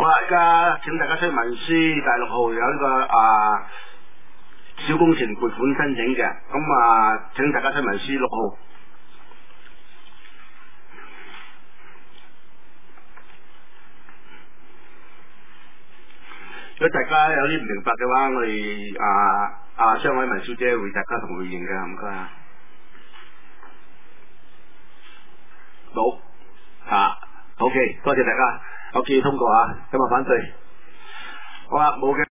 啦，而家請大家出去文書第6號有呢個小工程撥款申請嘅，咁請大家出去文書6號。如果大家有啲唔明白嘅話，我哋張偉文小姐會大家同回應嘅，唔該啊。冇，OK，多謝大家，我建議通過啊，有冇反對？好啦，冇嘅。